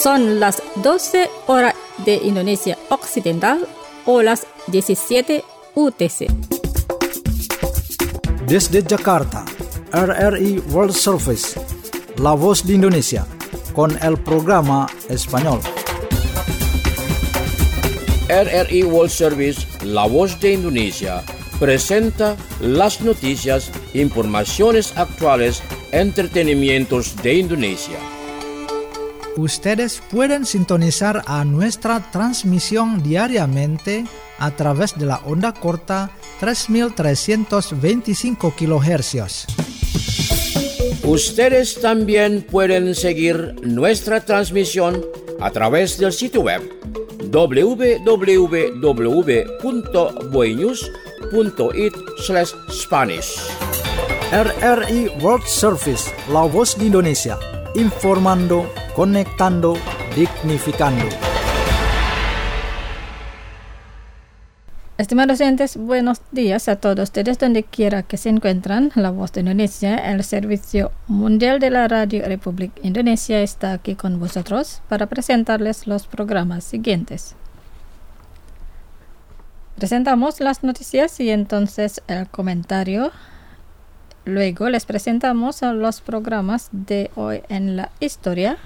Son las 12 horas de Indonesia Occidental o las 17 UTC. Desde Jakarta, RRI World Service, La Voz de Indonesia, con el programa español. RRI World Service, La Voz de Indonesia, presenta las noticias, informaciones actuales, entretenimientos de Indonesia. Ustedes pueden sintonizar a nuestra transmisión diariamente a través de la onda corta 3325 kHz. Ustedes también pueden seguir nuestra transmisión a través del sitio web www.boinews.it/Spanish. RRI World Service, La Voz de Indonesia, informando, conectando, dignificando. Estimados oyentes, buenos días a todos ustedes donde quiera que se encuentran. La Voz de Indonesia, el Servicio Mundial de la Radio Republik Indonesia, está aquí con vosotros para presentarles los programas siguientes. Presentamos las noticias y entonces el comentario. Luego les presentamos los programas de hoy en la historia,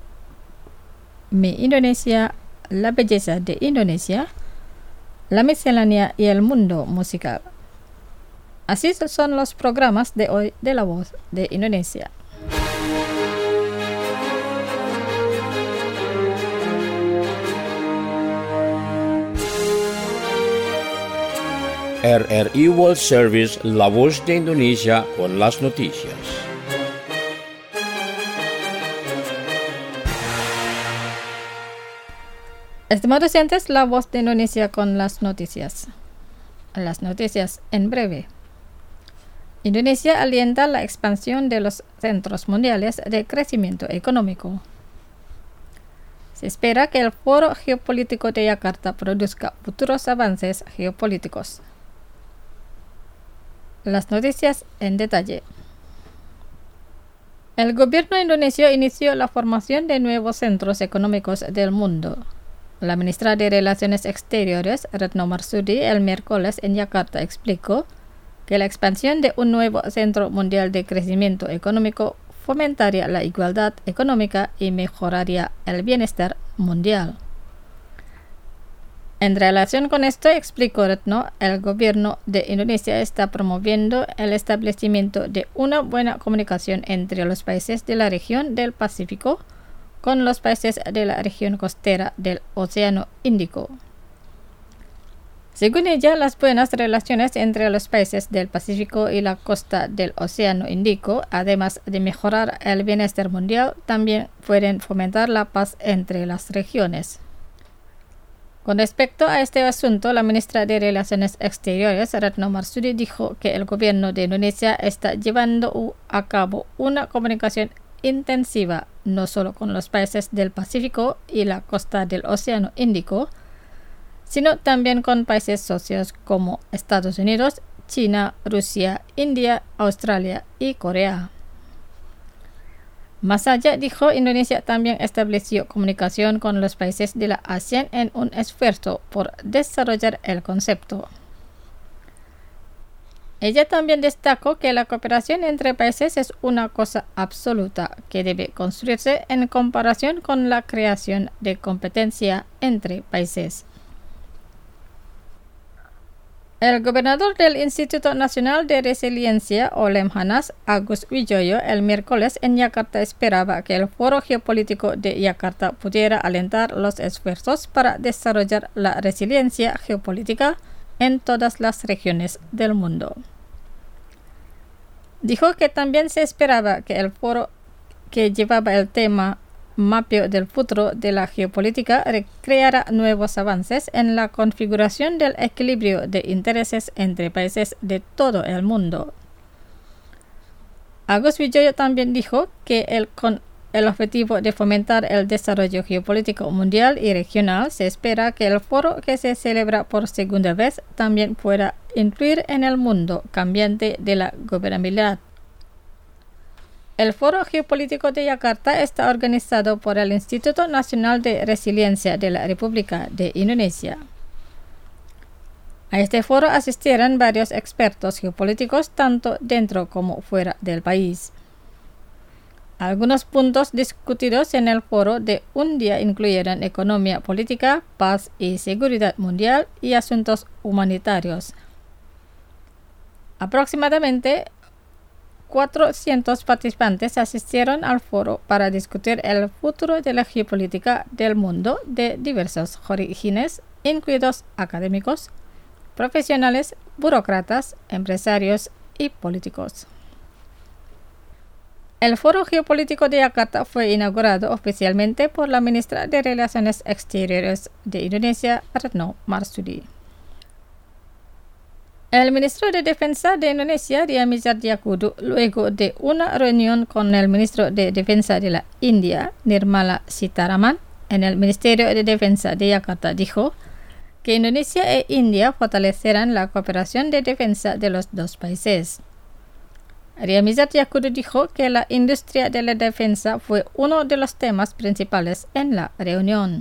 Mi Indonesia, la belleza de Indonesia, la miscelánea y el mundo musical. Así son los programas de hoy de La Voz de Indonesia. RRI World Service, La Voz de Indonesia, con las noticias. Estimados oyentes, La Voz de Indonesia con las noticias. Las noticias en breve. Indonesia alienta la expansión de los centros mundiales de crecimiento económico. Se espera que el Foro Geopolítico de Yakarta produzca futuros avances geopolíticos. Las noticias en detalle. El gobierno indonesio inició la formación de nuevos centros económicos del mundo. La ministra de Relaciones Exteriores, Retno Marsudi, el miércoles en Yakarta explicó que la expansión de un nuevo centro mundial de crecimiento económico fomentaría la igualdad económica y mejoraría el bienestar mundial. En relación con esto, explicó Retno, el gobierno de Indonesia está promoviendo el establecimiento de una buena comunicación entre los países de la región del Pacífico con los países de la región costera del Océano Índico. Según ella, las buenas relaciones entre los países del Pacífico y la costa del Océano Índico, además de mejorar el bienestar mundial, también pueden fomentar la paz entre las regiones. Con respecto a este asunto, la ministra de Relaciones Exteriores, Retno Marsudi, dijo que el gobierno de Indonesia está llevando a cabo una comunicación intensiva no solo con los países del Pacífico y la costa del Océano Índico, sino también con países socios como Estados Unidos, China, Rusia, India, Australia y Corea. Más allá, dijo, Indonesia también estableció comunicación con los países de la ASEAN en un esfuerzo por desarrollar el concepto. Ella también destacó que la cooperación entre países es una cosa absoluta que debe construirse en comparación con la creación de competencia entre países. El gobernador del Instituto Nacional de Resiliencia o Lemhanas, Agus Wijoyo, el miércoles en Yakarta esperaba que el Foro Geopolítico de Yakarta pudiera alentar los esfuerzos para desarrollar la resiliencia geopolítica en todas las regiones del mundo. Dijo que también se esperaba que el foro que llevaba el tema Mapeo del futuro de la geopolítica creara nuevos avances en la configuración del equilibrio de intereses entre países de todo el mundo. Agus Wijoyo también dijo que con el objetivo de fomentar el desarrollo geopolítico mundial y regional, se espera que el foro que se celebra por segunda vez también pueda influir en el mundo cambiante de la gobernabilidad. El Foro Geopolítico de Yakarta está organizado por el Instituto Nacional de Resiliencia de la República de Indonesia. A este foro asistieron varios expertos geopolíticos tanto dentro como fuera del país. Algunos puntos discutidos en el foro de un día incluyeron economía política, paz y seguridad mundial y asuntos humanitarios. Aproximadamente 400 participantes asistieron al foro para discutir el futuro de la geopolítica del mundo de diversos orígenes, incluidos académicos, profesionales, burócratas, empresarios y políticos. El Foro Geopolítico de Yakarta fue inaugurado oficialmente por la ministra de Relaciones Exteriores de Indonesia, Retno Marsudi. El ministro de Defensa de Indonesia, Ria Mizar Triakudu, luego de una reunión con el ministro de Defensa de la India, Nirmala Sitharaman, en el Ministerio de Defensa de Yakarta, dijo que Indonesia e India fortalecerán la cooperación de defensa de los dos países. Ria Mizar Triakudu dijo que la industria de la defensa fue uno de los temas principales en la reunión.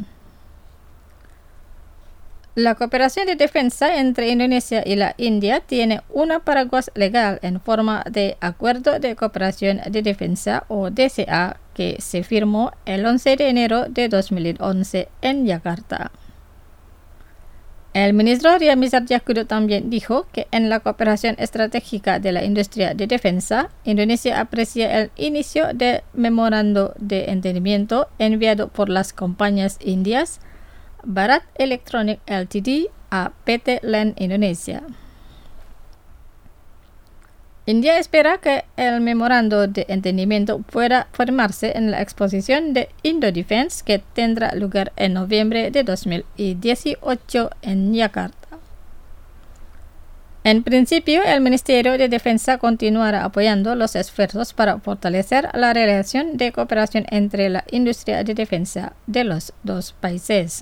La cooperación de defensa entre Indonesia y la India tiene una paraguas legal en forma de Acuerdo de Cooperación de Defensa o DCA que se firmó el 11 de enero de 2011 en Yakarta. El ministro Ria Mizar Triakudu también dijo que en la cooperación estratégica de la industria de defensa, Indonesia aprecia el inicio del memorando de entendimiento enviado por las compañías indias Bharat Electronic Ltd a PT LAN Indonesia. India espera que el memorando de entendimiento pueda firmarse en la exposición de Indo-Defense que tendrá lugar en noviembre de 2018 en Yakarta. En principio, el Ministerio de Defensa continuará apoyando los esfuerzos para fortalecer la relación de cooperación entre la industria de defensa de los dos países.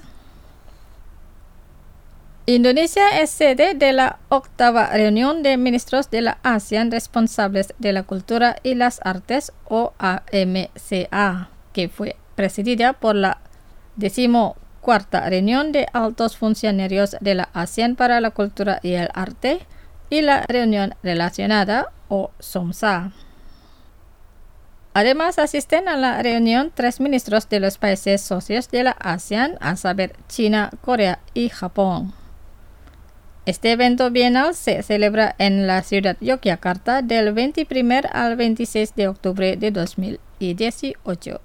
Indonesia es sede de la 8ª reunión de ministros de la ASEAN responsables de la cultura y las artes o AMCA, que fue presidida por la 14ª reunión de altos funcionarios de la ASEAN para la cultura y el arte y la reunión relacionada o SOMSA. Además, asisten a la reunión 3 ministros de los países socios de la ASEAN, a saber China, Corea y Japón. Este evento bienal se celebra en la ciudad Yogyakarta del 21 al 26 de octubre de 2018.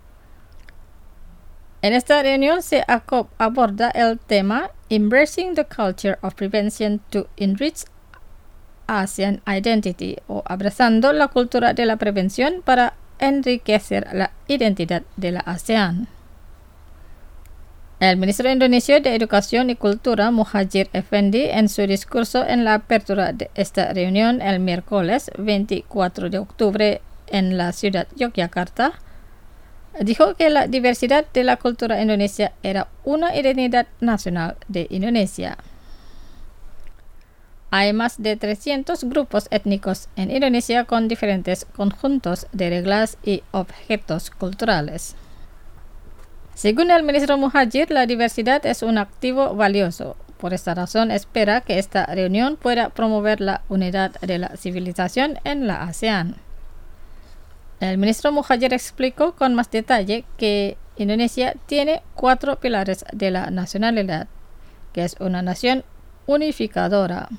En esta reunión se aborda el tema Embracing the Culture of Prevention to Enrich ASEAN Identity o abrazando la cultura de la prevención para enriquecer la identidad de la ASEAN. El ministro indonesio de Educación y Cultura, Muhadjir Effendi, en su discurso en la apertura de esta reunión el miércoles 24 de octubre en la ciudad Yogyakarta, dijo que la diversidad de la cultura indonesia era una identidad nacional de Indonesia. Hay más de 300 grupos étnicos en Indonesia con diferentes conjuntos de reglas y objetos culturales. Según el ministro Muhadjir, la diversidad es un activo valioso. Por esta razón, espera que esta reunión pueda promover la unidad de la civilización en la ASEAN. El ministro Muhadjir explicó con más detalle que Indonesia tiene 4 pilares de la nacionalidad, que es una nación unificadora.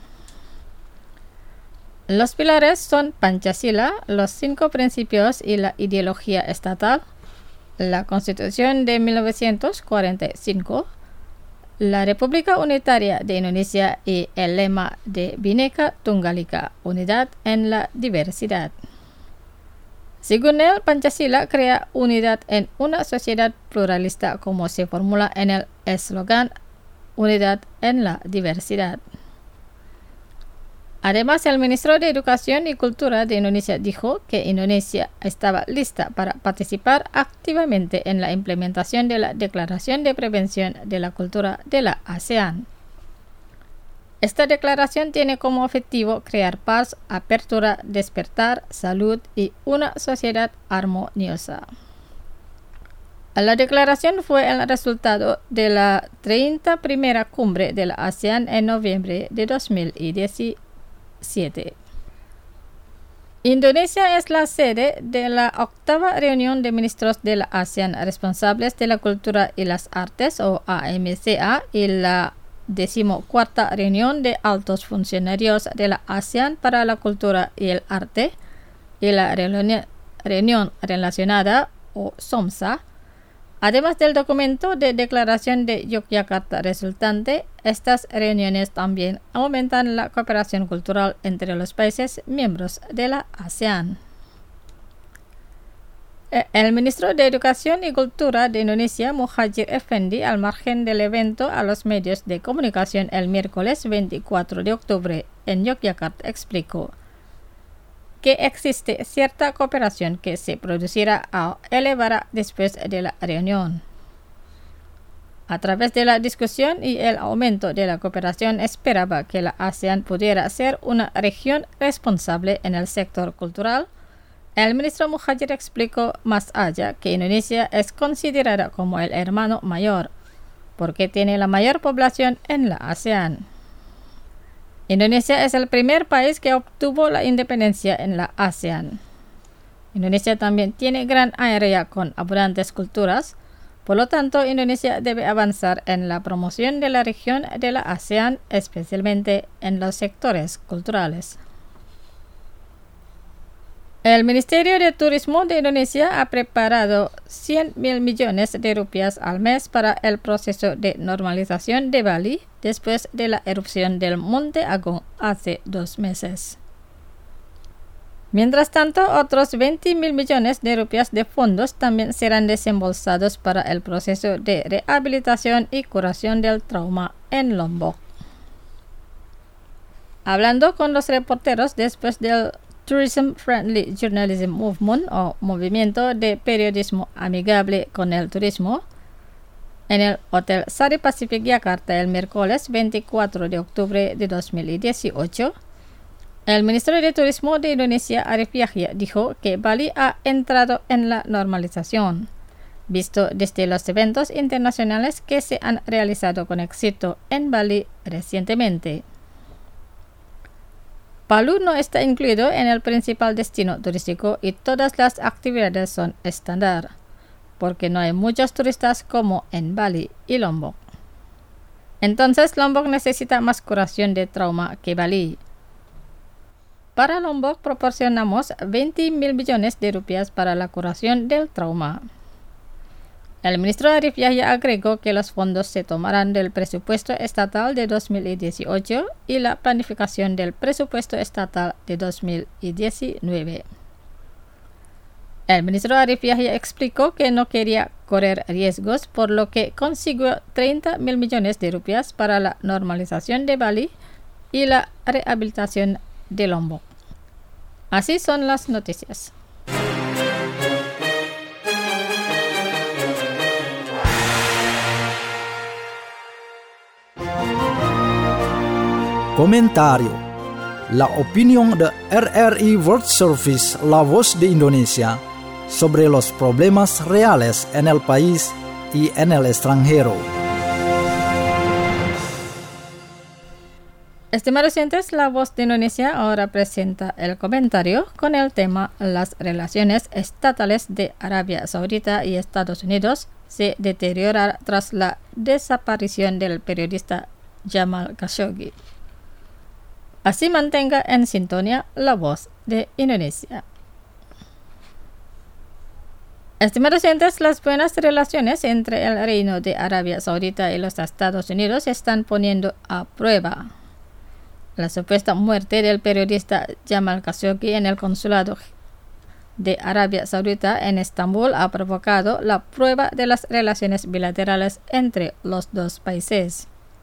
Los pilares son Pancasila, los 5 principios y la ideología estatal, la Constitución de 1945, la República Unitaria de Indonesia y el lema de Bhinneka Tunggal Ika, unidad en la diversidad. Según él, Pancasila crea unidad en una sociedad pluralista como se formula en el eslogan Unidad en la diversidad. Además, el ministro de Educación y Cultura de Indonesia dijo que Indonesia estaba lista para participar activamente en la implementación de la Declaración de Prevención de la Cultura de la ASEAN. Esta declaración tiene como objetivo crear paz, apertura, despertar, salud y una sociedad armoniosa. La declaración fue el resultado de la 31ª cumbre de la ASEAN en noviembre de 2017. Indonesia es la sede de la 8ª reunión de ministros de la ASEAN responsables de la cultura y las artes, o AMCA, y la 14ª reunión de altos funcionarios de la ASEAN para la cultura y el arte, y la reunión relacionada, o SOMSA. Además del documento de declaración de Yogyakarta resultante, estas reuniones también aumentan la cooperación cultural entre los países miembros de la ASEAN. El ministro de Educación y Cultura de Indonesia, Muhadjir Effendi, al margen del evento a los medios de comunicación el miércoles 24 de octubre en Yogyakarta, explicó que existe cierta cooperación que se producirá o elevará después de la reunión. A través de la discusión y el aumento de la cooperación, esperaba que la ASEAN pudiera ser una región responsable en el sector cultural. El ministro Muhadjir explicó más allá que Indonesia es considerada como el hermano mayor, porque tiene la mayor población en la ASEAN. Indonesia es el primer país que obtuvo la independencia en la ASEAN. Indonesia también tiene gran área con abundantes culturas, por lo tanto, Indonesia debe avanzar en la promoción de la región de la ASEAN, especialmente en los sectores culturales. El Ministerio de Turismo de Indonesia ha preparado 100.000 millones de rupias al mes para el proceso de normalización de Bali después de la erupción del Monte Agung hace 2 meses. Mientras tanto, otros 20.000 millones de rupias de fondos también serán desembolsados para el proceso de rehabilitación y curación del trauma en Lombok. Hablando con los reporteros después del Tourism Friendly Journalism Movement, o Movimiento de Periodismo Amigable con el Turismo, en el Hotel Sari Pacific Jakarta el miércoles 24 de octubre de 2018, el ministro de Turismo de Indonesia, Arief Yahya, dijo que Bali ha entrado en la normalización, visto desde los eventos internacionales que se han realizado con éxito en Bali recientemente. Palu no está incluido en el principal destino turístico y todas las actividades son estándar, porque no hay muchos turistas como en Bali y Lombok. Entonces, Lombok necesita más curación de trauma que Bali. Para Lombok proporcionamos 20.000 millones de rupias para la curación del trauma. El ministro Arief Yahya agregó que los fondos se tomarán del presupuesto estatal de 2018 y la planificación del presupuesto estatal de 2019. El ministro Arief Yahya explicó que no quería correr riesgos, por lo que consiguió 30.000 millones de rupias para la normalización de Bali y la rehabilitación de Lombok. Así son las noticias. Comentario. La opinión de RRI World Service, la voz de Indonesia, sobre los problemas reales en el país y en el extranjero. Estimados oyentes, la voz de Indonesia ahora presenta el comentario con el tema Las relaciones estatales de Arabia Saudita y Estados Unidos se deterioran tras la desaparición del periodista Jamal Khashoggi. Así mantenga en sintonía la voz de Indonesia. Estimados oyentes, las buenas relaciones entre el Reino de Arabia Saudita y los Estados Unidos se están poniendo a prueba. La supuesta muerte del periodista Jamal Khashoggi en el consulado de Arabia Saudita en Estambul ha provocado la prueba de las relaciones bilaterales entre los dos países.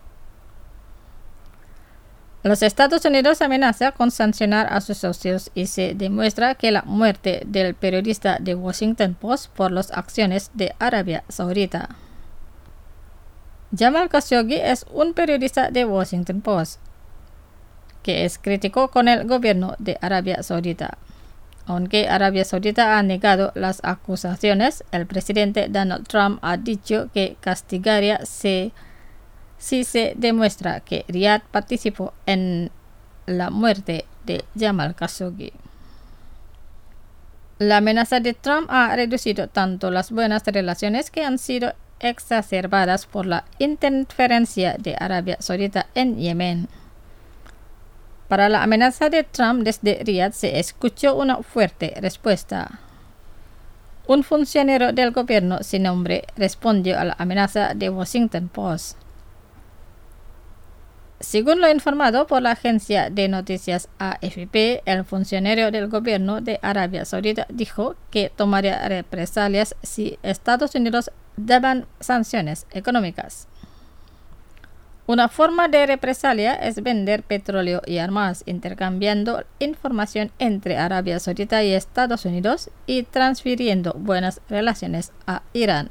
Los Estados Unidos amenazan con sancionar a sus socios y se demuestra que la muerte del periodista de Washington Post por las acciones de Arabia Saudita. Jamal Khashoggi es un periodista de Washington Post. que es crítico con el gobierno de Arabia Saudita. Aunque Arabia Saudita ha negado las acusaciones, el presidente Donald Trump ha dicho que castigaría si se demuestra que Riad participó en la muerte de Jamal Khashoggi. La amenaza de Trump ha reducido tanto las buenas relaciones que han sido exacerbadas por la interferencia de Arabia Saudita en Yemen. Para la amenaza de Trump desde Riad se escuchó una fuerte respuesta. Un funcionario del gobierno sin nombre respondió a la amenaza de Washington Post. Según lo informado por la agencia de noticias AFP, el funcionario del gobierno de Arabia Saudita dijo que tomaría represalias si Estados Unidos daban sanciones económicas. Una forma de represalia es vender petróleo y armas, intercambiando información entre Arabia Saudita y Estados Unidos y transfiriendo buenas relaciones a Irán.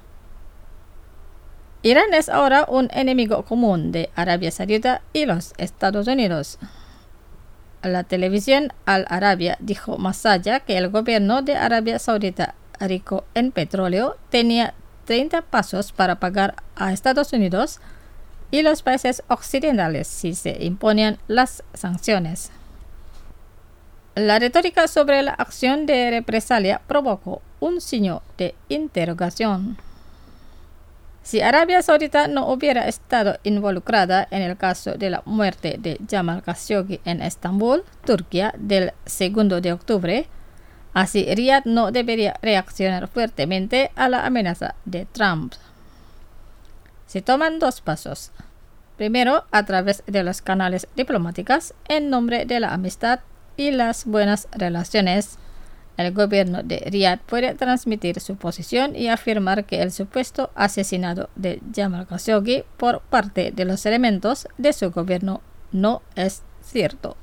Irán es ahora un enemigo común de Arabia Saudita y los Estados Unidos. La televisión Al Arabia dijo más allá que el gobierno de Arabia Saudita, rico en petróleo, tenía 30 pasos para pagar a Estados Unidos y los países occidentales si se imponían las sanciones. La retórica sobre la acción de represalia provocó un signo de interrogación. Si Arabia Saudita no hubiera estado involucrada en el caso de la muerte de Jamal Khashoggi en Estambul, Turquía, del 2 de octubre, así Riad no debería reaccionar fuertemente a la amenaza de Trump. Se toman dos pasos. Primero, a través de los canales diplomáticos, en nombre de la amistad y las buenas relaciones, el gobierno de Riad puede transmitir su posición y afirmar que el supuesto asesinato de Jamal Khashoggi por parte de los elementos de su gobierno no es cierto.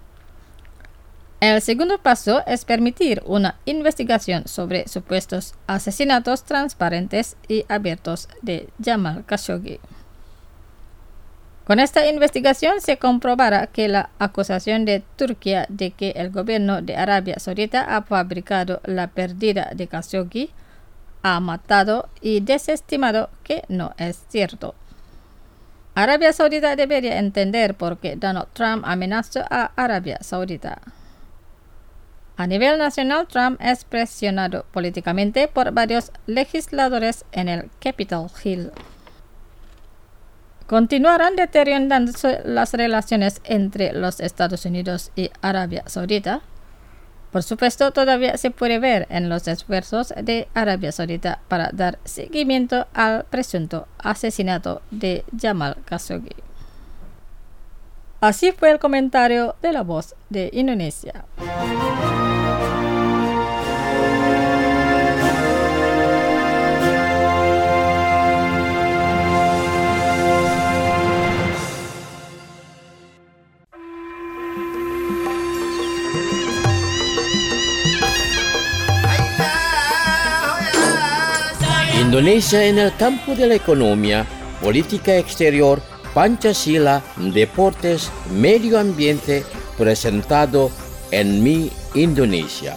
El segundo paso es permitir una investigación sobre supuestos asesinatos transparentes y abiertos de Jamal Khashoggi. Con esta investigación se comprobará que la acusación de Turquía de que el gobierno de Arabia Saudita ha fabricado la pérdida de Khashoggi, ha matado y desestimado que no es cierto. Arabia Saudita debería entender por qué Donald Trump amenazó a Arabia Saudita. A nivel nacional, Trump es presionado políticamente por varios legisladores en el Capitol Hill. Continuarán deteriorándose las relaciones entre los Estados Unidos y Arabia Saudita. Por supuesto, todavía se puede ver en los esfuerzos de Arabia Saudita para dar seguimiento al presunto asesinato de Jamal Khashoggi. Así fue el comentario de La Voz de Indonesia. Indonesia en el campo de la economía, política exterior, Pancasila, deportes, medio ambiente, presentado en Mi Indonesia.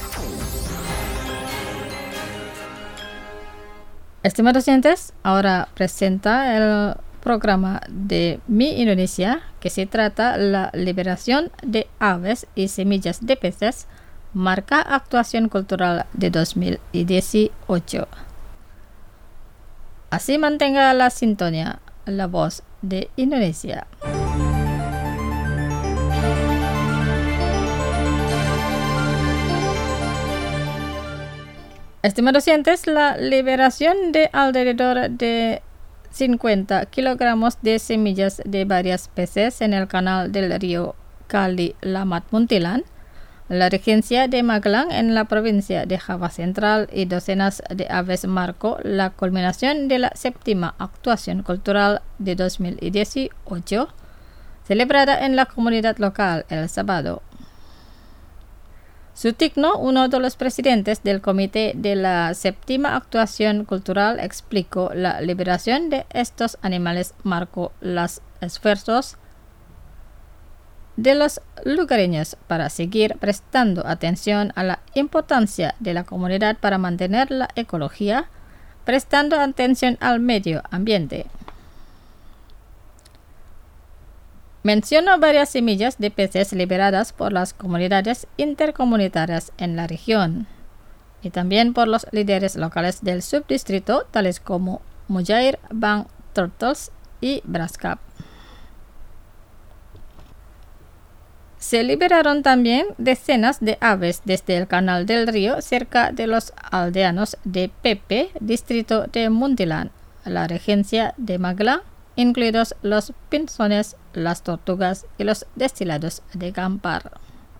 Estimados oyentes, ahora presenta el programa de Mi Indonesia, que se trata la liberación de aves y semillas de peces, marca actuación cultural de 2018. Así mantenga la sintonía, La Voz de Indonesia. Estimados oyentes, la liberación de alrededor de 50 kilogramos de semillas de varias peces en el canal del río Kali Lamat Muntilan, la regencia de Magelang en la provincia de Java Central y docenas de aves marcó la culminación de la séptima actuación cultural de 2018, celebrada en la comunidad local el sábado. Sutikno, uno de los presidentes del comité de la séptima actuación cultural, explicó la liberación de estos animales marcó los esfuerzos de los lugareños para seguir prestando atención a la importancia de la comunidad para mantener la ecología, prestando atención al medio ambiente. Menciono varias semillas de peces liberadas por las comunidades intercomunitarias en la región y también por los líderes locales del subdistrito, tales como Mujair Bank Turtles y Brascap. Se liberaron también decenas de aves desde el canal del río cerca de los aldeanos de Pepe, distrito de Muntilan, la regencia de Magelang, incluidos los pinzones, las tortugas y los destilados de Gampar.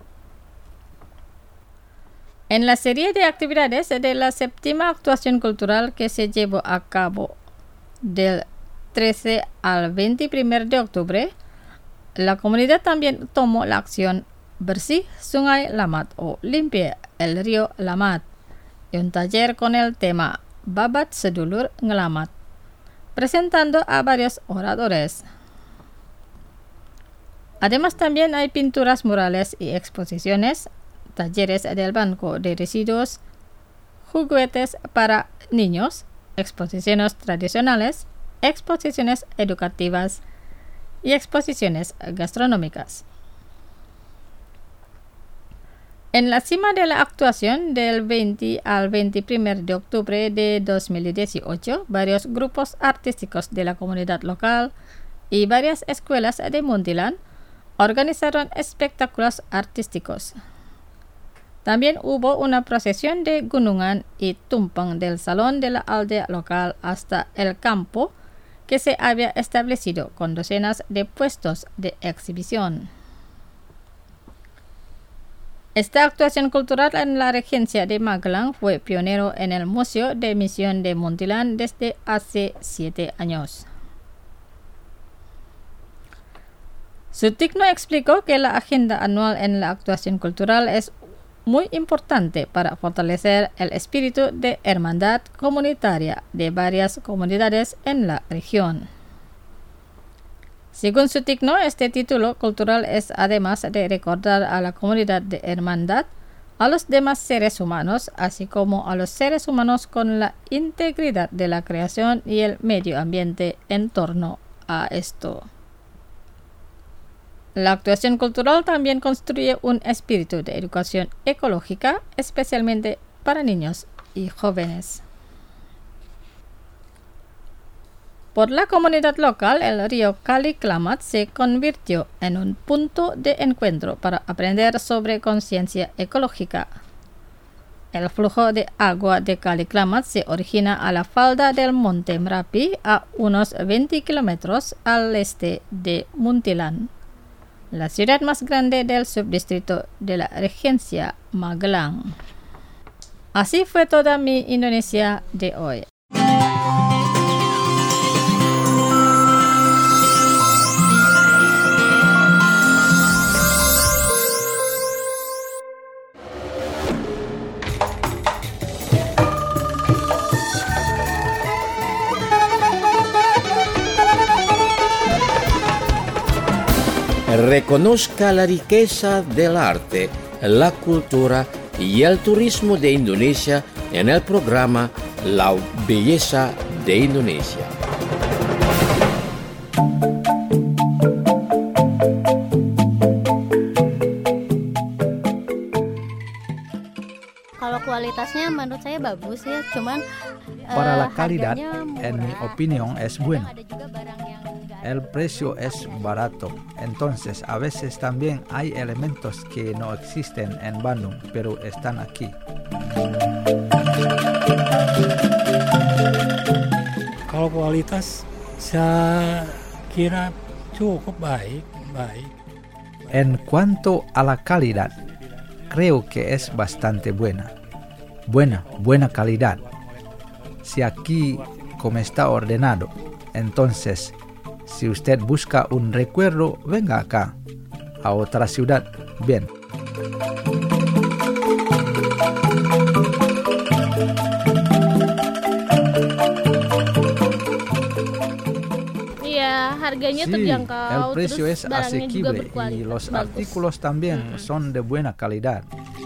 En la serie de actividades de la séptima actuación cultural que se llevó a cabo del 13 al 21 de octubre, la comunidad también tomó la acción Bersih Sungai Lamat o Limpia el río Lamat y un taller con el tema Babat Sedulur Ngelamat, presentando a varios oradores. Además también hay pinturas murales y exposiciones, talleres del banco de residuos, juguetes para niños, exposiciones tradicionales, exposiciones educativas y exposiciones gastronómicas. En la cima de la actuación del 20 al 21 de octubre de 2018, varios grupos artísticos de la comunidad local y varias escuelas de Muntilan organizaron espectáculos artísticos. También hubo una procesión de gunungan y tumpeng del salón de la aldea local hasta el campo que se había establecido con docenas de puestos de exhibición. Esta actuación cultural en la regencia de Magelang fue pionero en el Museo de Misión de Muntilan desde hace 7 años. Sutikno explicó que la agenda anual en la actuación cultural es muy importante para fortalecer el espíritu de hermandad comunitaria de varias comunidades en la región. Según Sutikno, este título cultural es además de recordar a la comunidad de hermandad, a los demás seres humanos, así como a los seres humanos con la integridad de la creación y el medio ambiente en torno a esto. La actuación cultural también construye un espíritu de educación ecológica, especialmente para niños y jóvenes. Por la comunidad local, el río Kali Klamat se convirtió en un punto de encuentro para aprender sobre conciencia ecológica. El flujo de agua de Kali Klamat se origina a la falda del Monte Merapi a unos 20 kilómetros al este de Muntilan, la ciudad más grande del subdistrito de la regencia Magelang. Así fue toda mi Indonesia de hoy. Reconozca la riqueza del arte, la cultura y el turismo de Indonesia en el programa La Belleza de Indonesia. Kalau kualitasnya menurut saya bagus ya, cuman para la calidad, en mi opinión, es buena. El precio es barato, entonces a veces también hay elementos que no existen en Bandung, pero están aquí. Kalau kualitas saya kira cukup baik. En cuanto a la calidad, creo que es bastante buena. Buena calidad. Si aquí como está ordenado, entonces si usted busca un recuerdo, venga acá, a otra ciudad, bien. ya harganya Sí, terjangkau, el precio terus es barangnya juga asequible berkualitas y los bagus. artículos también son de buena calidad.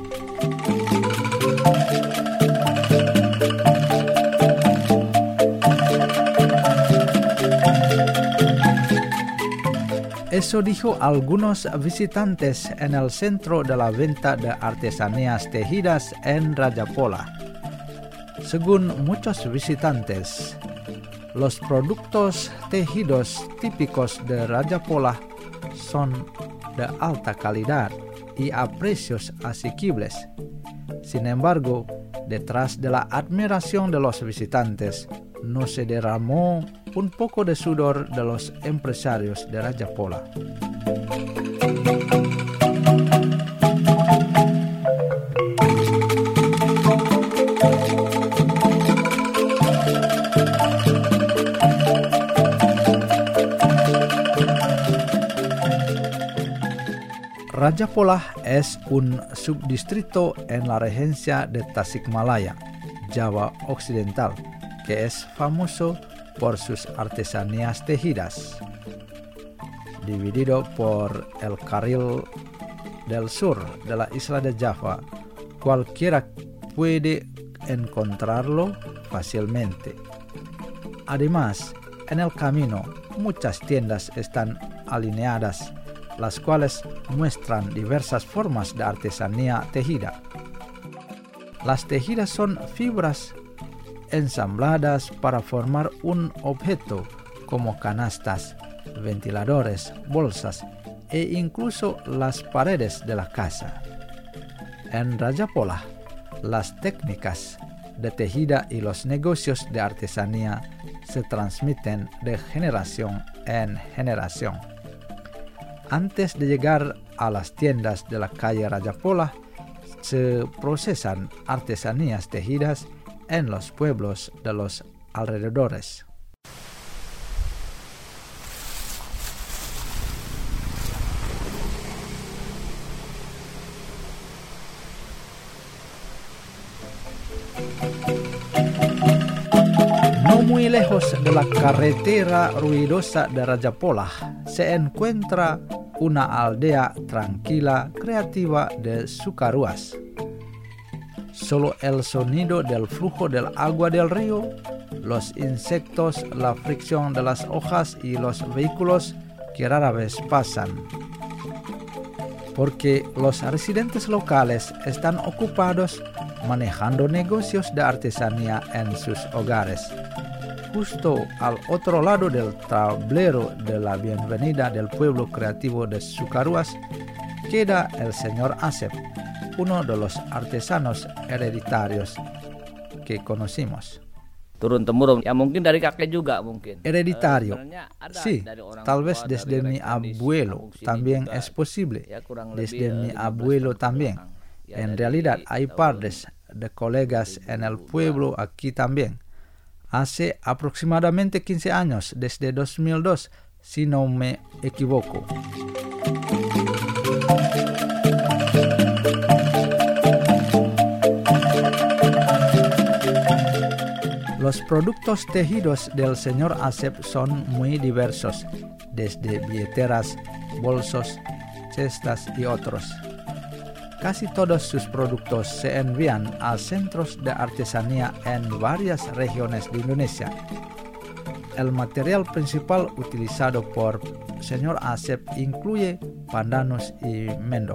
Eso dijo algunos visitantes en el centro de la venta de artesanías tejidas en Rajapola. Según muchos visitantes, los productos tejidos típicos de Rajapola son de alta calidad y a precios asequibles. Sin embargo, detrás de la admiración de los visitantes, no se derramó un poco de sudor de los empresarios de Rajapola. Rajapola es un subdistrito en la regencia de Tasikmalaya, Java Occidental, que es famoso por sus artesanías tejidas. Dividido por el carril del sur de la isla de Java, cualquiera puede encontrarlo fácilmente. Además, en el camino muchas tiendas están alineadas, las cuales muestran diversas formas de artesanía tejida. Las tejidas son fibras ensambladas para formar un objeto como canastas, ventiladores, bolsas e incluso las paredes de la casa. En Rajapola, las técnicas de tejida y los negocios de artesanía se transmiten de generación en generación. Antes de llegar a las tiendas de la calle Rajapola, se procesan artesanías tejidas en los pueblos de los alrededores. No muy lejos de la carretera ruidosa de Rajapola se encuentra una aldea tranquila, creativa de Sukaruas. Solo el sonido del flujo del agua del río, los insectos, la fricción de las hojas y los vehículos que rara vez pasan. Porque los residentes locales están ocupados manejando negocios de artesanía en sus hogares. Justo al otro lado del tablero de la bienvenida del pueblo creativo de Sukaruas queda el señor Asep, uno de los artesanos hereditarios que conocimos. Turun-temurun, ya mungkin dari kakek juga mungkin. Hereditario, Sebenarnya ada sí, dari orang tal tua, vez dari desde mi nenek Andis, abuelo kampung sini también juga, es posible, ya kurang desde lebih, mi 15 abuelo tahun también. belakang. Ya, En dari realidad hay tahun pares de colegas en el pueblo aquí también. Hace aproximadamente 15 años, desde 2002, si no me equivoco. Los productos tejidos del señor Asep son muy diversos, desde billeteras, bolsos, cestas y otros. Casi todos sus productos se envían a centros de artesanía en varias regiones de Indonesia. El material principal utilizado por señor Asep incluye pandanus y mendong.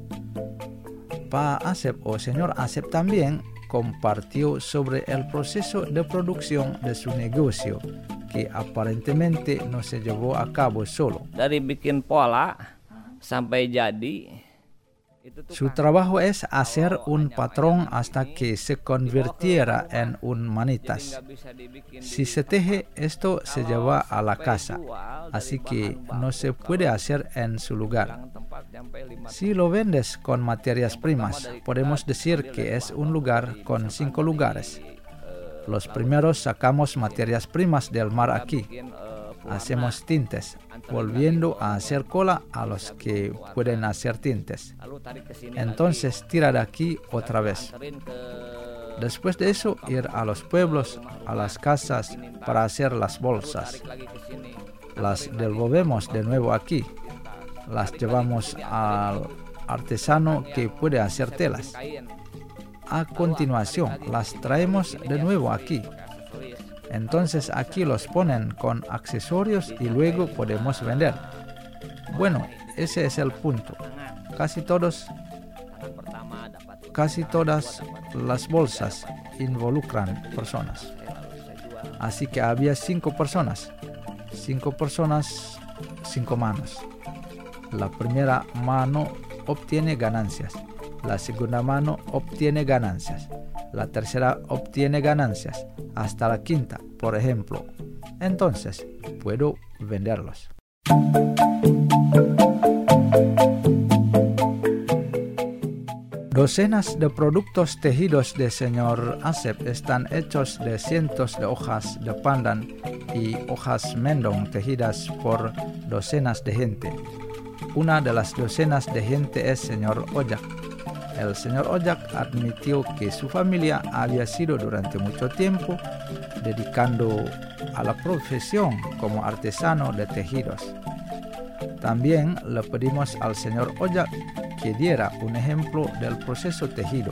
Pa Asep o señor Asep también compartió sobre el proceso de producción de su negocio, que aparentemente no se llevó a cabo solo. Dari bikin pola sampai jadi. Su trabajo es hacer un patrón hasta que se convirtiera en un manitas. Si se teje, esto se lleva a la casa, así que no se puede hacer en su lugar. Si lo vendes con materias primas, podemos decir que es un lugar con 5 lugares. Los primeros sacamos materias primas del mar aquí. Hacemos tintes, volviendo a hacer cola a los que pueden hacer tintes. Entonces tira de aquí otra vez. Después de eso, ir a los pueblos, a las casas para hacer las bolsas. las devolvemos de nuevo aquí. Las llevamos al artesano que puede hacer telas. A continuación, las traemos de nuevo aquí. Entonces aquí los ponen con accesorios y luego podemos vender. Bueno, ese es el punto. Casi todas las bolsas involucran personas. Así que había 5 personas. 5 personas, 5 manos. La primera mano obtiene ganancias. La segunda mano obtiene ganancias. La tercera obtiene ganancias. Hasta la quinta, por ejemplo. Entonces, puedo venderlos. Docenas de productos tejidos de señor Asep están hechos de cientos de hojas de pandan y hojas mendong tejidas por docenas de gente. Una de las docenas de gente es señor Ojak. El señor Ojak admitió que su familia había sido durante mucho tiempo dedicando a la profesión como artesano de tejidos. También le pedimos al señor Ojak que diera un ejemplo del proceso tejido.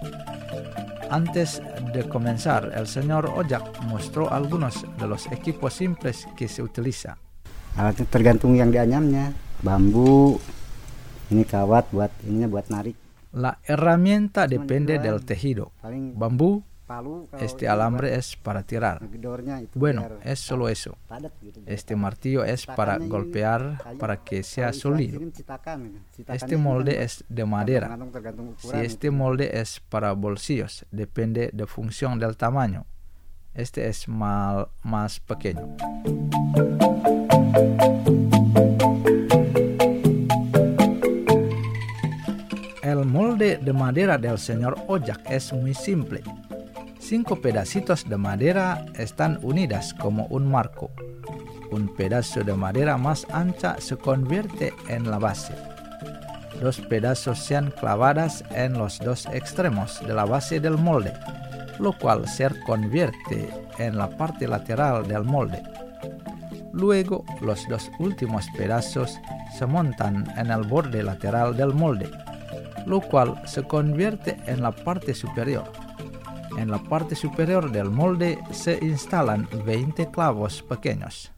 Antes de comenzar, el señor Ojak mostró algunos de los equipos simples que se utiliza. Alatnya tergantung yang dianyamnya, bambu, ini kawat buat narik. La herramienta depende del tejido. Bambú, este alambre es para tirar. Bueno, es solo eso. Este martillo es para golpear para que sea sólido. Este molde es de madera. Si este molde es para bolsillos, depende de función del tamaño. Este es más pequeño. El molde de madera del señor Ojak es muy simple. 5 pedacitos de madera están unidas como un marco. Un pedazo de madera más ancha se convierte en la base. 2 pedazos sean clavadas en los 2 extremos de la base del molde, lo cual se convierte en la parte lateral del molde. Luego, los 2 últimos pedazos se montan en el borde lateral del molde, lo cual se convierte en la parte superior. En la parte superior del molde se instalan 20 clavos pequeños.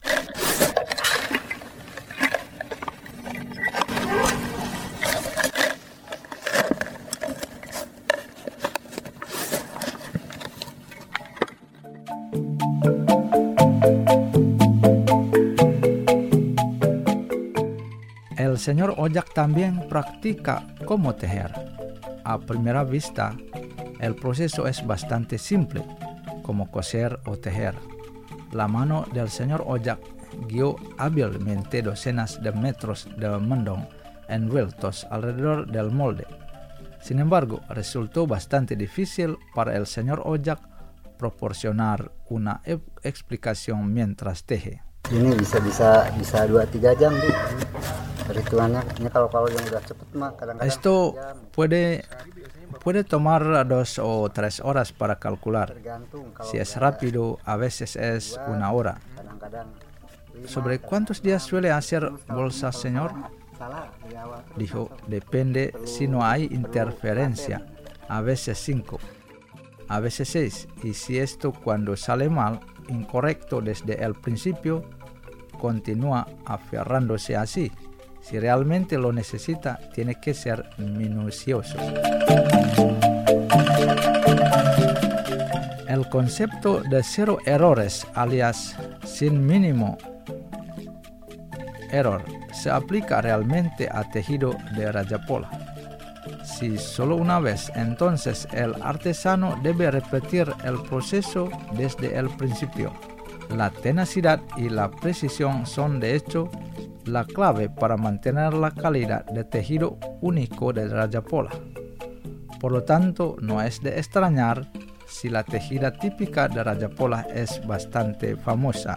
El señor Ojak también practica cómo tejer. A primera vista, el proceso es bastante simple, como coser o tejer. La mano del señor Ojak guió hábilmente docenas de metros de mendong envueltos alrededor del molde. Sin embargo, resultó bastante difícil para el señor Ojak proporcionar una explicación mientras teje. Ini bisa 2-3 jam, Bu. Perhitungannya kalau yang udah cepet mah kadang-kadang. Esto puede tomar 2 o 3 horas para calcular. Si es rápido, a veces es 1 hora. ¿Sobre cuántos días suele hacer bolsas, señor? Dijo, depende si no hay interferencia. A veces 5, a veces 6. Y si esto cuando sale mal, incorrecto desde el principio, continúa aferrándose así. Si realmente lo necesita, tiene que ser minucioso. El concepto de 0 errores, alias sin mínimo error, se aplica realmente a tejido de rajapola. Si solo una vez, entonces el artesano debe repetir el proceso desde el principio. La tenacidad y la precisión son, de hecho, la clave para mantener la calidad de tejido único de rajapola. Por lo tanto, no es de extrañar si la tejida típica de rajapola es bastante famosa.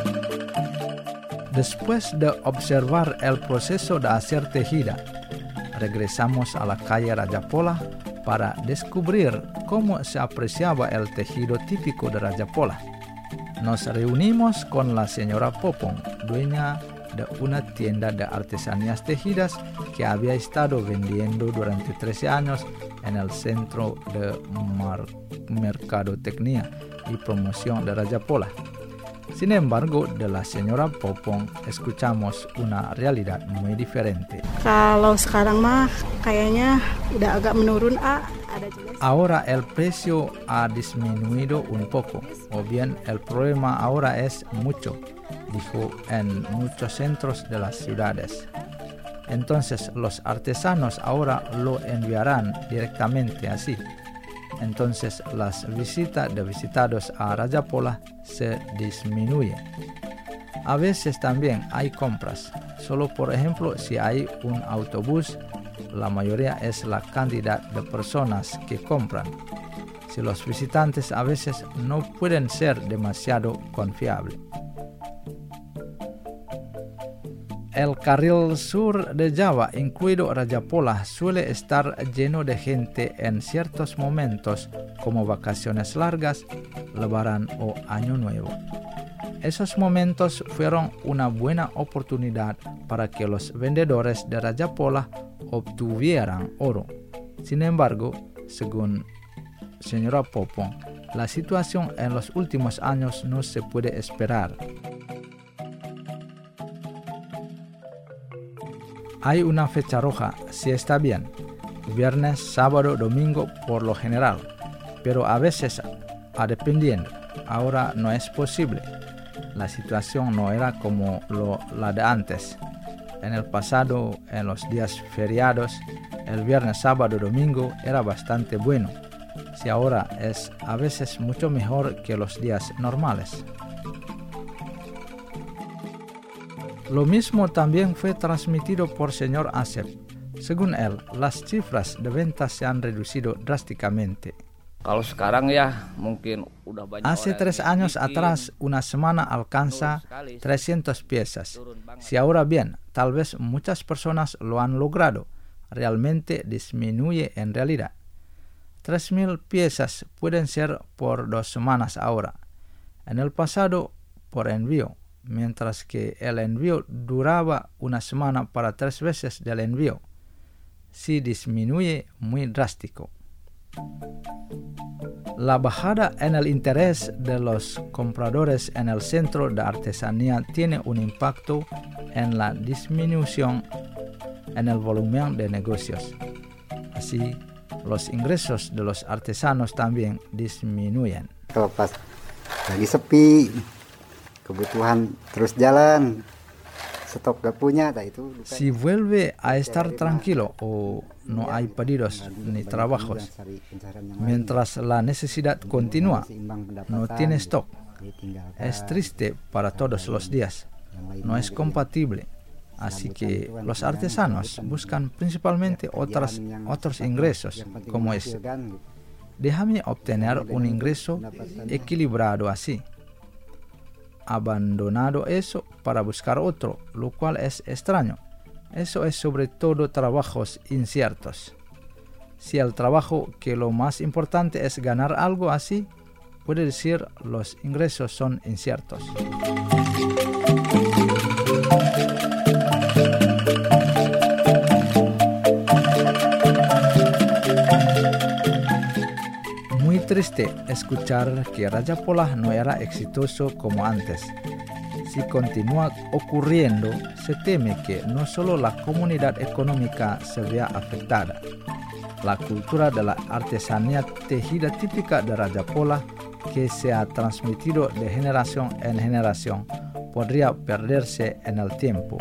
Después de observar el proceso de hacer tejida, regresamos a la calle Rajapola para descubrir cómo se apreciaba el tejido típico de Rajapola. Nos reunimos con la señora Popong, dueña de una tienda de artesanías tejidas que había estado vendiendo durante 13 años en el Centro de Mercadotecnia y Promoción de Rajapola. Sin embargo, de la señora Popong escuchamos una realidad muy diferente. Kalau sekarang mah kayaknya udah agak menurun, ada juga. Ahora el precio ha disminuido un poco, o bien el problema ahora es mucho, dijo en muchos centros de las ciudades. Entonces los artesanos ahora lo enviarán directamente así. Entonces las visitas de visitados a Rajapola se disminuyen. A veces también hay compras. Solo por ejemplo, si hay un autobús, la mayoría es la cantidad de personas que compran. Si los visitantes a veces no pueden ser demasiado confiables. El carril sur de Java, incluido Rajapola, suele estar lleno de gente en ciertos momentos como vacaciones largas, Lebaran o Año Nuevo. Esos momentos fueron una buena oportunidad para que los vendedores de Rajapola obtuvieran oro. Sin embargo, según señora Popong, la situación en los últimos años no se puede esperar. Hay una fecha roja, si está bien, viernes, sábado, domingo por lo general, pero a veces, dependiendo, ahora no es posible. La situación no era como la de antes. En el pasado, en los días feriados, el viernes, sábado, domingo era bastante bueno. Si ahora es a veces mucho mejor que los días normales. Lo mismo también fue transmitido por señor Asep. Según él, las cifras de ventas se han reducido drásticamente. Kalau sekarang ya mungkin udah banyak. Hace 3 años atrás, una semana alcanza 300 piezas. Si ahora bien, tal vez muchas personas lo han logrado, realmente disminuye en realidad. 3.000 piezas pueden ser por 2 semanas ahora. En el pasado, por envío, mientras que el envío duraba una semana para 3 veces del envío. Sí disminuye muy drástico. La bajada en el interés de los compradores en el centro de artesanía tiene un impacto en la disminución en el volumen de negocios. Así, los ingresos de los artesanos también disminuyen. Kalau pas lagi sepi, kebutuhan terus jalan, stok gak punya, itu. Si vuelve a estar tranquilo o no hay pedidos ni trabajos, mientras la necesidad continúa, no tiene stock. Es triste para todos los días, no es compatible. Así que los artesanos buscan principalmente otros ingresos, como ese. Déjame obtener un ingreso equilibrado así. Abandonado eso para buscar otro, lo cual es extraño. Eso es sobre todo trabajos inciertos. Si el trabajo que lo más importante es ganar algo así, puede decir los ingresos son inciertos. Muy triste escuchar que Rajapola no era exitoso como antes. Si continúa ocurriendo, se teme que no solo la comunidad económica se vea afectada. La cultura de la artesanía tejida típica de Rajapola, que se ha transmitido de generación en generación, podría perderse en el tiempo.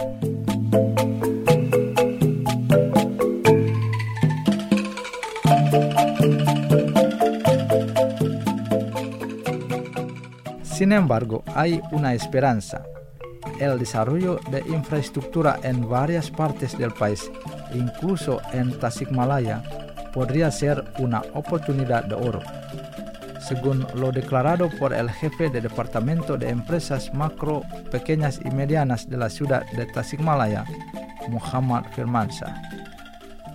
Sin embargo, hay una esperanza. El desarrollo de infraestructura en varias partes del país, incluso en Tasikmalaya, podría ser una oportunidad de oro. Según lo declarado por el jefe del Departamento de Empresas Macro, Pequeñas y Medianas de la ciudad de Tasikmalaya, Muhammad Firmansyah.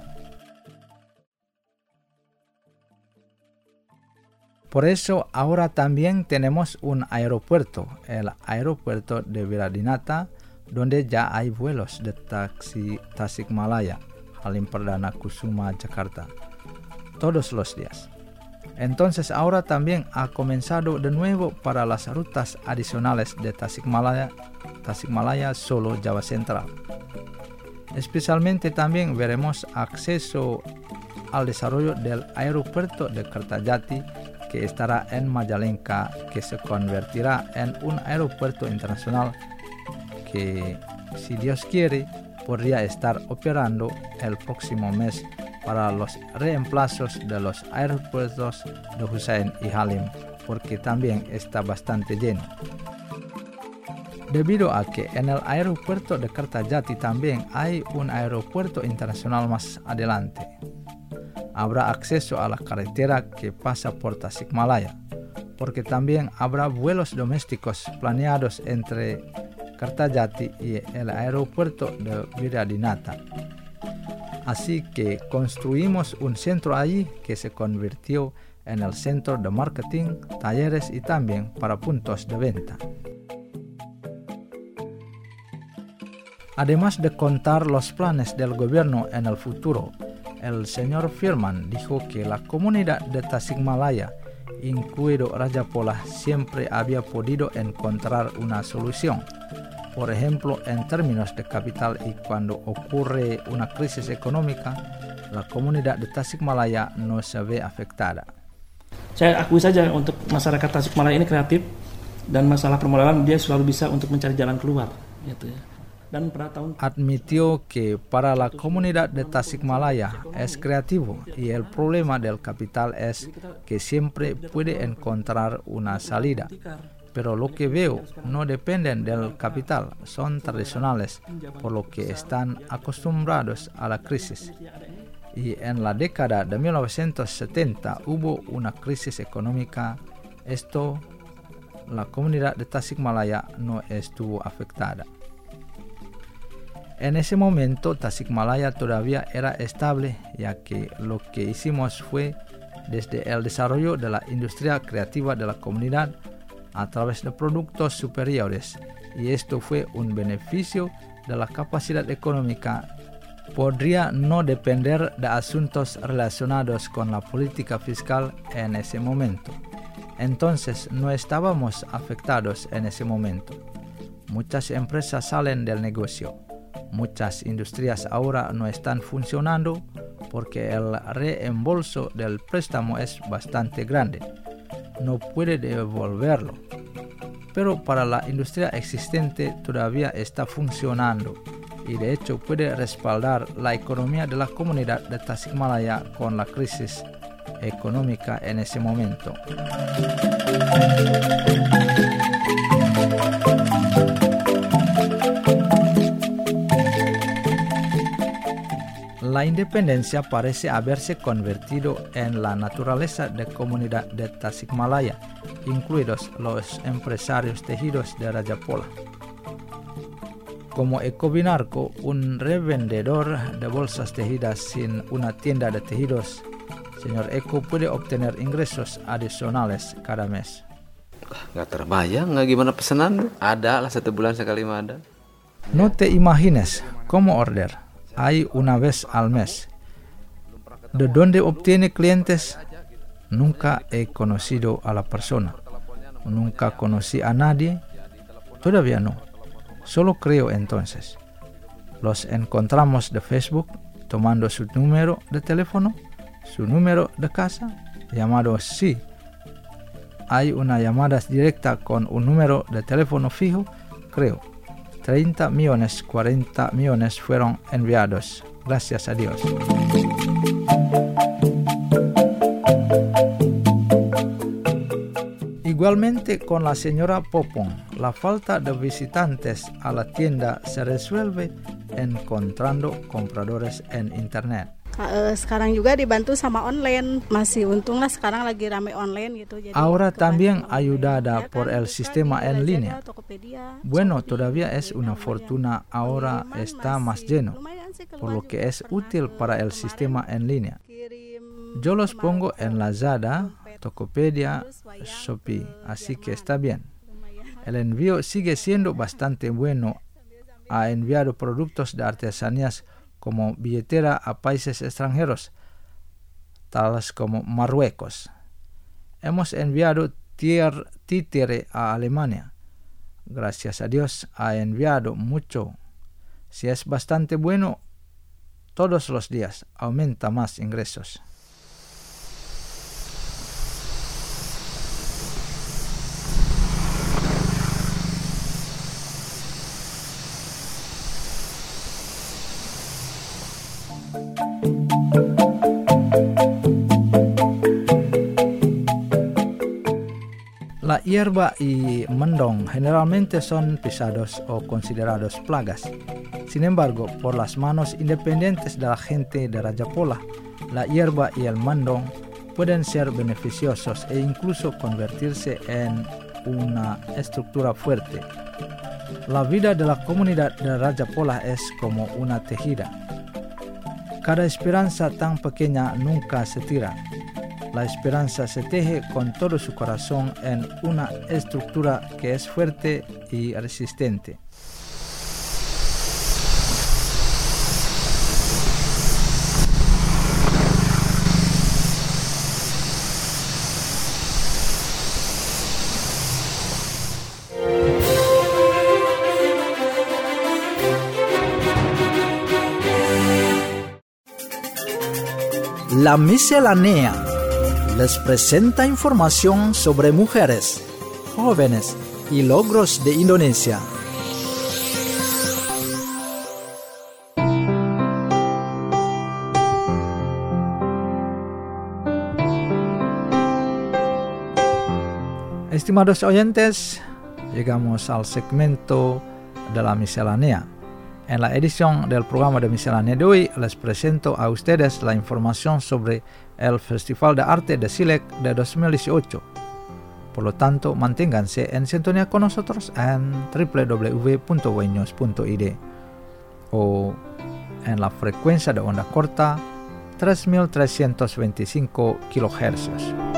Por eso ahora también tenemos un aeropuerto, el aeropuerto de Viradinata, donde ya hay vuelos de Tasikmalaya, Halim Perdana Kusuma, Jakarta, todos los días. Entonces ahora también ha comenzado de nuevo para las rutas adicionales de Tasikmalaya solo Java Central. Especialmente también veremos acceso al desarrollo del aeropuerto de Kertajati, que estará en Majalengka, que se convertirá en un aeropuerto internacional que, si Dios quiere, podría estar operando el próximo mes para los reemplazos de los aeropuertos de Hussein y Halim, porque también está bastante lleno. Debido a que en el aeropuerto de Kertajati también hay un aeropuerto internacional más adelante, habrá acceso a la carretera que pasa por Tasikmalaya, porque también habrá vuelos domésticos planeados entre Kertajati y el aeropuerto de Viradinata. Así que construimos un centro allí que se convirtió en el centro de marketing, talleres y también para puntos de venta. Además de contar los planes del gobierno en el futuro, el señor Firman dijo que la comunidad de Tasikmalaya, incluido Rajapola, siempre había podido encontrar una solución. Por ejemplo, en términos de capital, y cuando ocurre una crisis económica, la comunidad de Tasikmalaya no se ve afectada. Saya akui saja untuk masyarakat Tasikmalaya ini kreatif dan masalah permodalan dia selalu bisa untuk mencari jalan keluar, gitu ya. Admitió que para la comunidad de Tasikmalaya es creativo y el problema del capital es que siempre puede encontrar una salida. Pero lo que veo no dependen del capital, son tradicionales, por lo que están acostumbrados a la crisis. Y en la década de 1970 hubo una crisis económica. La comunidad de Tasikmalaya no estuvo afectada. En ese momento Tasikmalaya todavía era estable, ya que lo que hicimos fue desde el desarrollo de la industria creativa de la comunidad a través de productos superiores, y esto fue un beneficio de la capacidad económica. Podría no depender de asuntos relacionados con la política fiscal en ese momento. Entonces no estábamos afectados en ese momento. Muchas empresas salen del negocio. Muchas industrias ahora no están funcionando porque el reembolso del préstamo es bastante grande. No puede devolverlo. Pero para la industria existente todavía está funcionando y de hecho puede respaldar la economía de la comunidad de Tasikmalaya con la crisis económica en ese momento. La independencia parece haberse convertido en la naturaleza de comunidad de Tasikmalaya, incluidos los empresarios tejidos de Rajapola. Como Ecobinarco, un revendedor de bolsas tejidas sin una tienda de tejidos, señor Eko puede obtener ingresos adicionales cada mes. Nggak terbayang nggak gimana pesanan, ada lah 1 bulan sekali mah ada. No te imagines cómo order. Hay una vez al mes. ¿De dónde obtiene clientes? Nunca he conocido a la persona. Nunca conocí a nadie. Todavía no. Solo creo entonces. Los encontramos de Facebook tomando su número de teléfono, su número de casa, llamados sí. Hay una llamada directa con un número de teléfono fijo, creo. 30 millones, 40 millones fueron enviados. Gracias a Dios. Igualmente con la señora Popong, la falta de visitantes a la tienda se resuelve encontrando compradores en internet. Sekarang juga dibantu sama online, masih untung lah sekarang lagi rame online gitu. Jadi ahora también ayudada por el sistema en línea. Bueno, todavía es una fortuna, ahora está más lleno, por lo que es útil para el sistema en línea. Yo los pongo en Lazada, Tokopedia, Shopee, así que está bien. El envío sigue siendo bastante bueno. Ha enviado productos de artesanías como billetera a países extranjeros, tales como Marruecos. Hemos enviado títere a Alemania. Gracias a Dios ha enviado mucho. Si es bastante bueno, todos los días aumenta más ingresos. La hierba y mendong generalmente son pisados o considerados plagas. Sin embargo, por las manos independientes de la gente de Rajapola, la hierba y el mendong pueden ser beneficiosos e incluso convertirse en una estructura fuerte. La vida de la comunidad de Rajapola es como una tejida. Cada esperanza tan pequeña nunca se tira. La esperanza se teje con todo su corazón en una estructura que es fuerte y resistente. La miscelánea les presenta información sobre mujeres, jóvenes y logros de Indonesia. Estimados oyentes, llegamos al segmento de la miscelánea. En la edición del programa de miscelánea de hoy les presento a ustedes la información sobre el Festival de Arte de Silek de 2018. Por lo tanto, manténganse en sintonía con nosotros en www.wenews.id o en la frecuencia de onda corta 3325 kHz.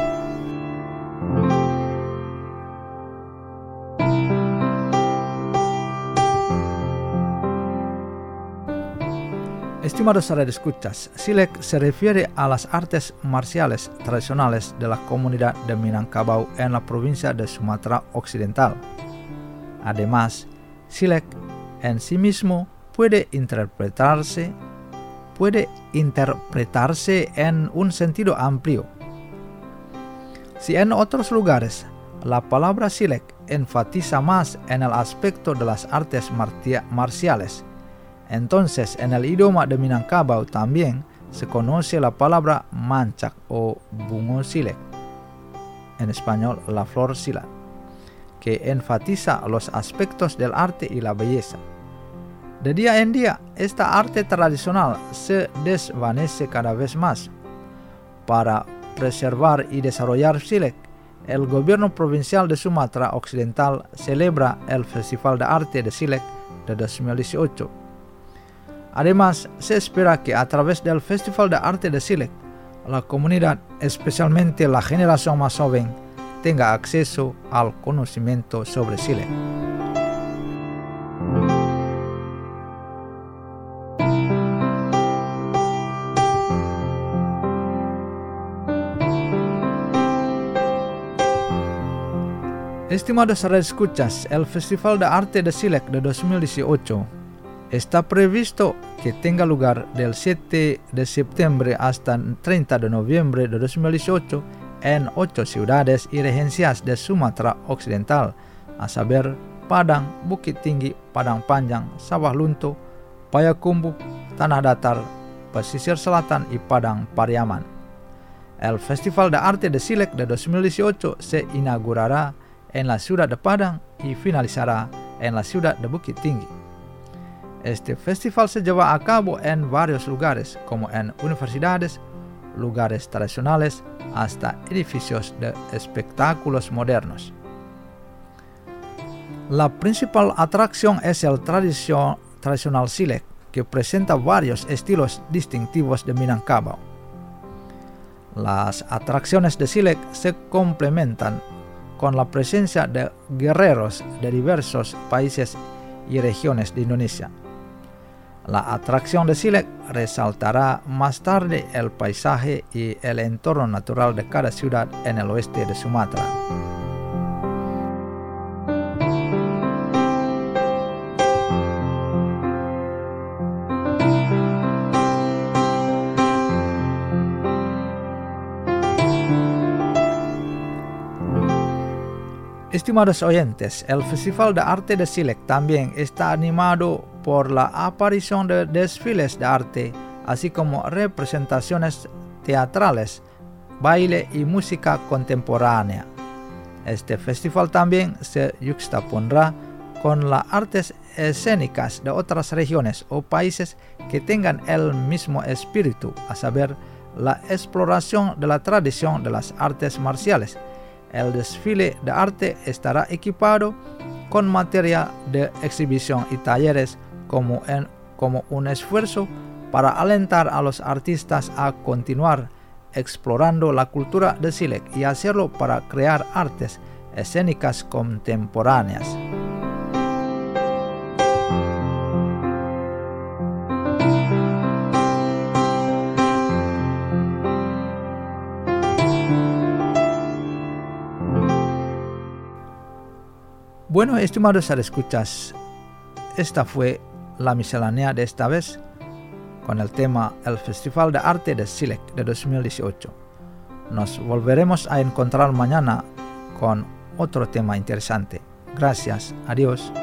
Estimados radioescuchas, Silek se refiere a las artes marciales tradicionales de la comunidad de Minangkabau en la provincia de Sumatra Occidental. Además, Silek en sí mismo puede interpretarse en un sentido amplio. Si en otros lugares la palabra Silek enfatiza más en el aspecto de las artes marciales, entonces en el idioma de Minangkabau también se conoce la palabra mancak o bungo silek, en español la flor silat, que enfatiza los aspectos del arte y la belleza. De día en día, esta arte tradicional se desvanece cada vez más. Para preservar y desarrollar Silek, el gobierno provincial de Sumatra Occidental celebra el Festival de Arte de Silek de 2018. Además, se espera que a través del Festival de Arte de Silek, la comunidad, especialmente la generación más joven, tenga acceso al conocimiento sobre Silek. Estimados radioescuchas, el Festival de Arte de Silek de 2018 está previsto que tenga lugar del 7 de septiembre hasta el 30 de noviembre de 2018 en 8 ciudades y regencias de Sumatra Occidental, a saber Padang, Bukit Tinggi, Padang Panjang, Sawah Lunto, Payakumbuh, Tanah Datar, Pesisir Selatan y Padang Pariaman. El Festival de Arte de Silek de 2018 se inaugurará en la ciudad de Padang y finalizará en la ciudad de Bukit Tinggi. Este festival se lleva a cabo en varios lugares, como en universidades, lugares tradicionales, hasta edificios de espectáculos modernos. La principal atracción es el tradicional Silek, que presenta varios estilos distintivos de Minangkabau. Las atracciones de Silek se complementan con la presencia de guerreros de diversos países y regiones de Indonesia. La atracción de Silek resaltará más tarde el paisaje y el entorno natural de cada ciudad en el oeste de Sumatra. Estimados oyentes, el Festival de Arte de Silek también está animado por la aparición de desfiles de arte, así como representaciones teatrales, baile y música contemporánea. Este festival también se yuxtapondrá con las artes escénicas de otras regiones o países que tengan el mismo espíritu, a saber, la exploración de la tradición de las artes marciales. El desfile de arte estará equipado con material de exhibición y talleres como un esfuerzo para alentar a los artistas a continuar explorando la cultura de Silek y hacerlo para crear artes escénicas contemporáneas. Bueno, estimados escuchas, esta fue la miscelánea de esta vez con el tema El Festival de Arte de Silek de 2018. Nos volveremos a encontrar mañana con otro tema interesante. Gracias, adiós.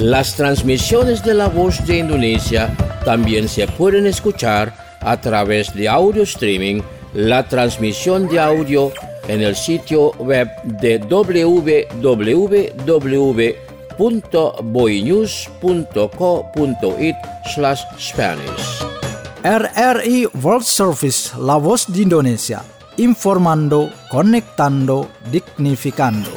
Las transmisiones de La Voz de Indonesia también se pueden escuchar a través de audio streaming, la transmisión de audio en el sitio web de www.boinews.co.it/Spanish. RRI World Service La Voz de Indonesia, informando, conectando, dignificando.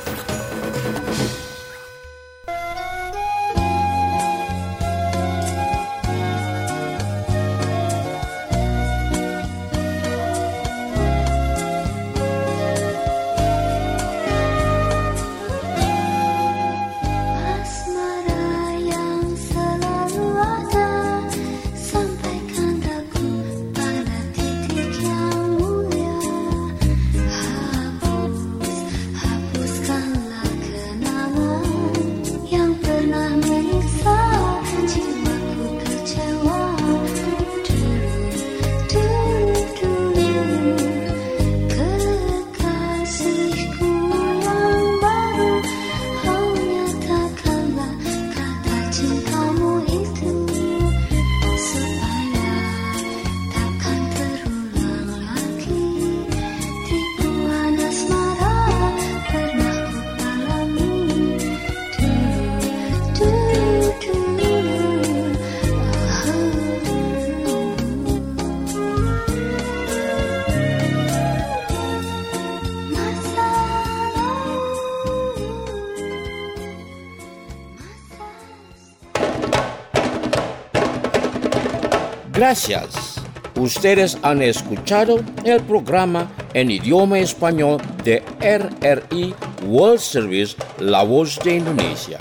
Gracias. Ustedes han escuchado el programa en idioma español de RRI World Service La Voz de Indonesia.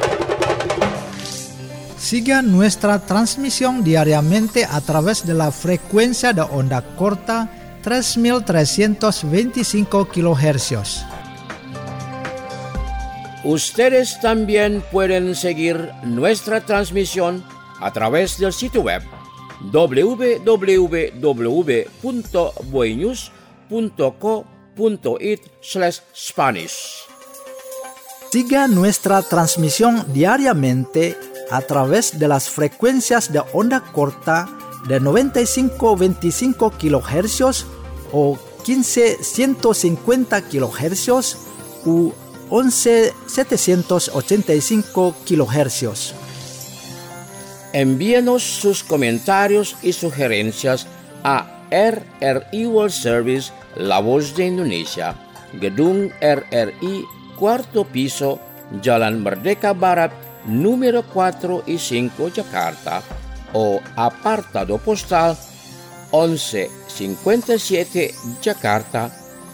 Siga nuestra transmisión diariamente a través de la frecuencia de onda corta 3325 kHz. Ustedes también pueden seguir nuestra transmisión a través del sitio web www.boinews.co.it/Spanish. Siga nuestra transmisión diariamente a través de las frecuencias de onda corta de 9525 kHz o 15150 kHz u 11785 kHz. Envíenos sus comentarios y sugerencias a RRI World Service La Voz de Indonesia, Gedung RRI, 4º piso, Jalan Merdeka Barat, número 4 y 5, Jakarta, o apartado postal 1157 Jakarta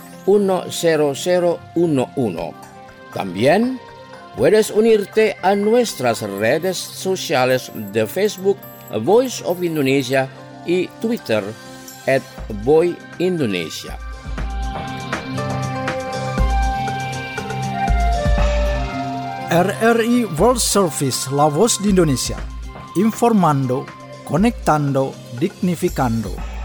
10011. También puedes unirte a nuestras redes sociales de Facebook, Voice of Indonesia, y Twitter, @VoiIndonesia. RRI World Service La Voz de Indonesia, informando, conectando, dignificando.